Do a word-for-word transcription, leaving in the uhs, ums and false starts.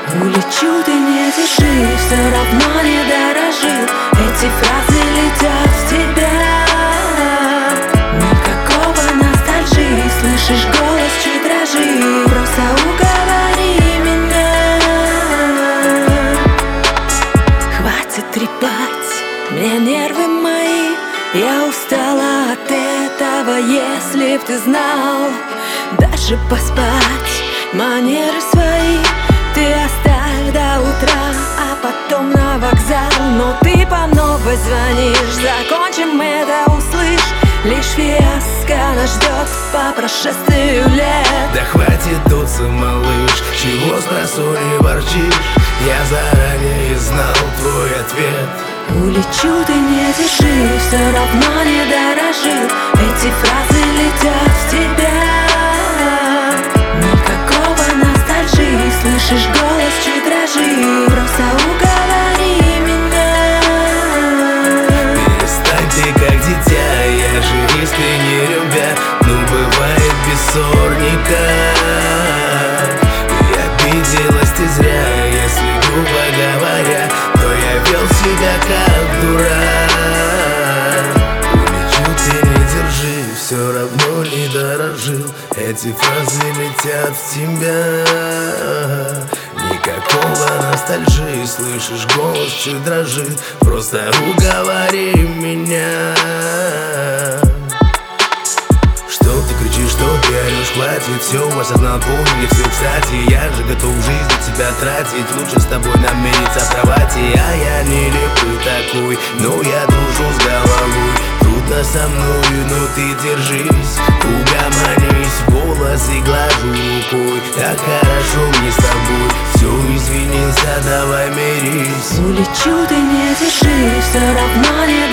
Улечу, ты не держи, все равно не дорожил. Эти фразы летят в тебя. Никакого ностальжи, слышишь, голос чуть дрожит. Просто уговори меня. Хватит трепать мне нервы мои. Я устала от этого, если б ты знал. Даже поспать манеры свои ты оставь до утра, а потом на вокзал. Но ты по новой звонишь, закончим это, услышь. Лишь фиаско нас ждет по прошествию лет. Да хватит дуться, малыш, чего с просони ворчишь? Я заранее знал твой ответ. Улечу, ты не держи, все равно не дорожил. Эти фразы летят в тебя. Никакого ностальжи, слышишь, голос чуть дрожит. Просто уговори меня. Перестань ты как дитя, я же искренне любя. Ну бывает бессорника. И обиделась ты зря, если грубо говоря, то я вел себя как дурак. Улечу, ты не держи, все равно не дорожил. Эти фразы летят в тебя. Никакого ностальжи, слышишь, голос чуть дрожит. Просто уговори меня. Что ты кричишь, что ты орешь, хватит, все, осознал, поняли все, кстати. Я же готов жизнь на тебя тратить, лучше с тобой нам мириться в кровати. А я не лепый такой, но я дружу с головой. Трудно со мною, но ты держись, угомонись в голос и глажу рукой. Так хорошо мне с тобой, все, извинился, давай мирись. Улечу, ты не держи, все равно не